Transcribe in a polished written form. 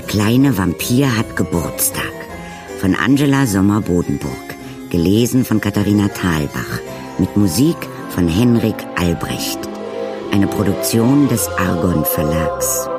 kleine Vampir hat Geburtstag von Angela Sommer-Bodenburg, gelesen von Katharina Thalbach, mit Musik von Henrik Albrecht. Eine Produktion des Argon Verlags.